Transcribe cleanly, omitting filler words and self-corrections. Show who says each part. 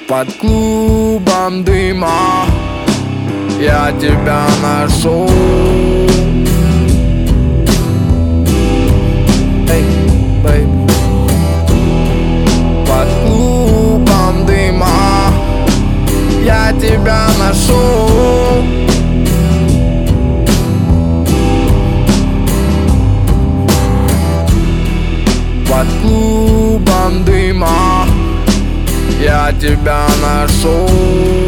Speaker 1: Под клубом дыма я тебя нашел. Эй, бэйби. Под клубом дыма я тебя нашел. Под клубом дыма я тебя нашел.